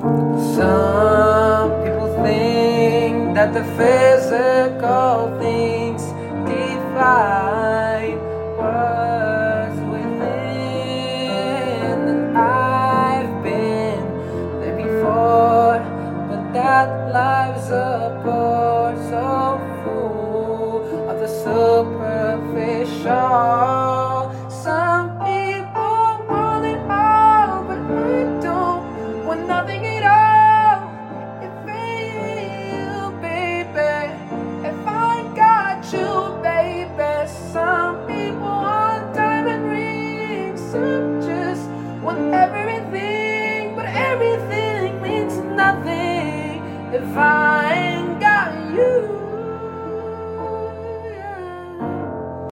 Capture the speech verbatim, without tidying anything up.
Some people think that the physical things define what's within, and I've been there before, but that life's a bore so full of the superficial. Some people want it all, but I don't want nothing at all. If you, baby, if I got you, baby. Some people want diamond rings, some just want everything, but everything means nothing if I